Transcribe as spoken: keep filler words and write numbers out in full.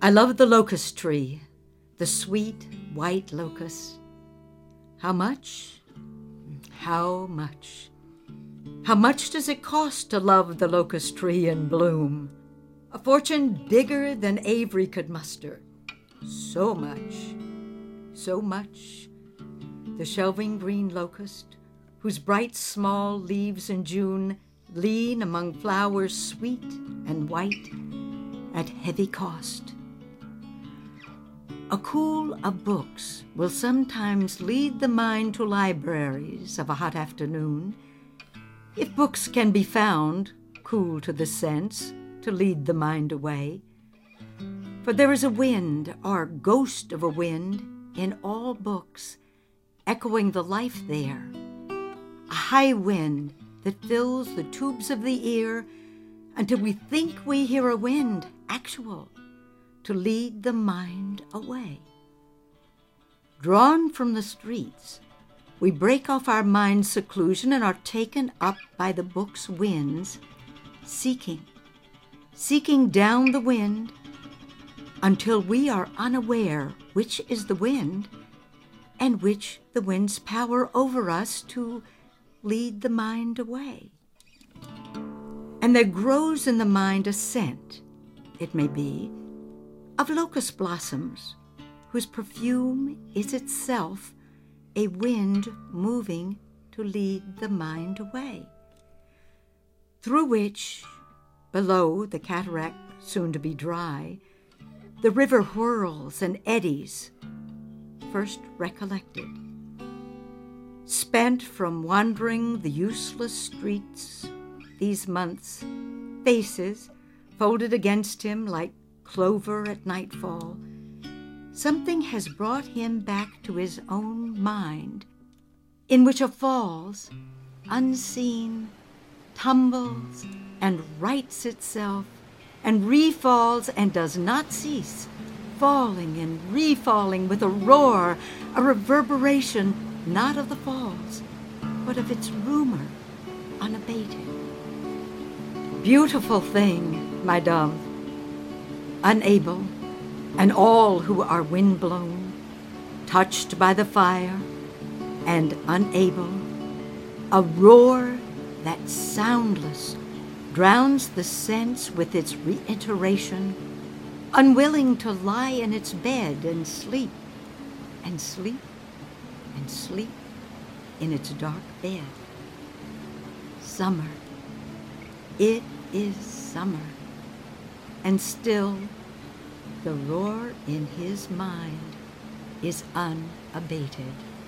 I love the locust tree, the sweet white locust. How much? How much? How much does it cost to love the locust tree in bloom? A fortune bigger than Avery could muster. So much, so much. The shelving green locust, whose bright small leaves in June lean among flowers sweet and white at heavy cost. A cool of books will sometimes lead the mind to libraries of a hot afternoon, if books can be found, cool to the sense, to lead the mind away. For there is a wind, or ghost of a wind, in all books, echoing the life there, a high wind that fills the tubes of the ear until we think we hear a wind actual, to lead the mind away. Drawn from the streets, we break off our mind's seclusion and are taken up by the book's winds, seeking, seeking down the wind until we are unaware which is the wind and which the wind's power over us to lead the mind away. And there grows in the mind a scent, it may be, of locust blossoms, whose perfume is itself a wind moving to lead the mind away, through which, below the cataract soon to be dry, the river whirls and eddies, first recollected, spent from wandering the useless streets these months, faces folded against him like clover at nightfall. Something has brought him back to his own mind, in which a falls, unseen, tumbles and rights itself, and refalls and does not cease, falling and refalling with a roar, a reverberation not of the falls, but of its rumor, unabated. Beautiful thing, my dove, unable, and all who are wind-blown, touched by the fire, and unable, a roar that soundless drowns the sense with its reiteration, unwilling to lie in its bed and sleep, and sleep, and sleep in its dark bed. Summer, it is summer, and still the roar in his mind is unabated.